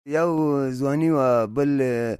یو ځواني وه، بل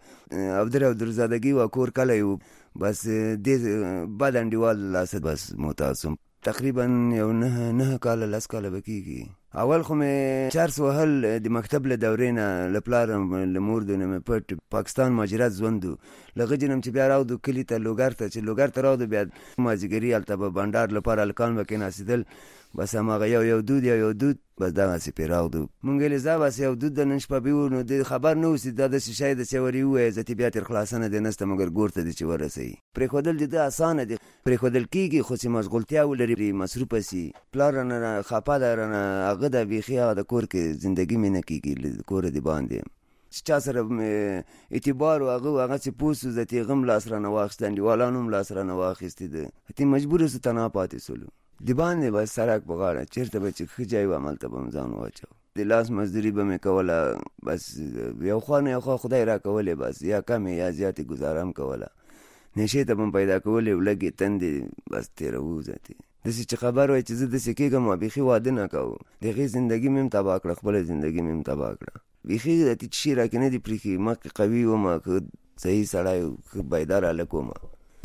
عبدالرزادګي وه، کور کلی و. بس دې بد انډیوال لاسه بس متعهد سوم. تقریبا یو 9 کاله 10 کاله به کېږي. اول خو مې چرس وهل د مکتب له دورې نه، له پلاره له مور نه مې پټ پاکستان مهاجرت ژوند و. له هغه نه چې بیا راوړو کلي ته لوګر ته، چې لوګر ته راوړو بیا مازدیګري هلته به بنډار لپاره هلکان به کېناستېدل. بس هماغه یو دود بس دغسې پرې راوړو. مونږ ویلې ځه بس یو دود د نن شپه به وو، نو د خبر نه اوسي دا داسې شی ده چې ورې ووایه زه بیا تر خلاصه نه دی نسته، مګر ګور ته دې چې ورسوي. پرېښودل د ده اسانه دي، پرېښودل کېږي، خو چې مشغولتیا ولري مصروفه سي. پلار رانه خفه ده، رانه هغه ده بیخي هغه د کور کې زندګي مې نه کېږي، له کوره د باندې چې چا سره اعتبار و هغه چې پوه سو زه هغه هم لاس رانه واخیسته، انډیوالانو هم لاس رانه واخیستې ده. اتې مجبوره سو تنها پاتې سولو. د باندې بس سړک په غاړه چېرته به چې ښه ځای و هملته به مې ځان واچو. د لاس مزدوري به مې کوله، بس یو خوا نه یو خوا خدای را کولې، بس یا کمې یا زیاتې ګزاره هم کوله. نشې ته به م پیدا کولې، لږې تندې بس تېروو ذاتې. داسې چې خبر وای چې زه داسې کېږم، بیخي واده نه کوو. د هغې زندګي مې هم تباه کړه، خپله زندګي مې هم تباه کړه. بیخي ذاتې شي راکې نه دي پرېښي. مخکې قوي ومه، که صحیح سړی ښه بیدار هلک ومه،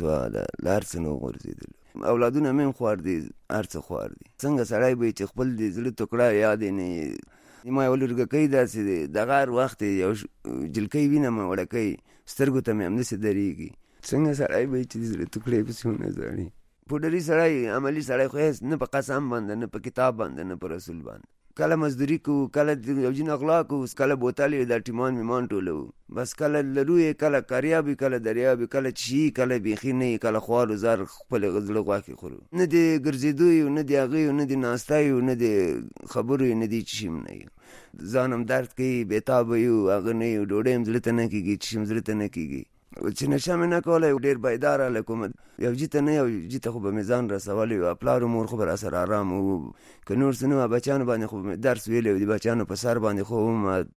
له هر څه نه وغورځېدلو. اولادونه مې هم خوار دي، هر څه خوار دي. څنګه سړی به چې خپل د زړه ټوکړه یاد یې نه ما یو لورګکی داسې دی، دغه هر وخت یو جلکۍ وینم وړکۍ سترګو ته مې همداسې درېږي. څنګه سړی به چې د زړه ټوکړې پسې ونه ځړي. پوډري سړی، عملي سړی خو نه په قسم باندې، نه په کتاب باندې، نه په رسول باندې. کله مزدوري کوو، کله یو جین اغلا کوو، کله بوتل یې دا ټیمان میمان ټولوو. بس کله لرو یې، کله کاریاب وي، کله دریاب وي، کله چي کله بیخي نه یي، کله خوار زار خپل زړه غواکې خورو. نه د ګرځېدو یو، نه د هغه یو، نه د ناستا یو، نه د خبرو یو، نه د چشي نه یو. ځان هم درد کوي، بېتابه یو، هغه نه یو. ډوډۍ هم زړه ته نه کېږي، چشي هم زړه ته نه کېږي. چې نشه مې نه کوله، یو ډېر بیدار هلک وم. یو جي ته نه یو جي ته خو به مې ځان رسولی و. پلار و مور خو به را سره ارام و. که نور څه نه وه، بچیانو باندې خو به مې درس ویلی و، د بچیانو په سر باندې خو وم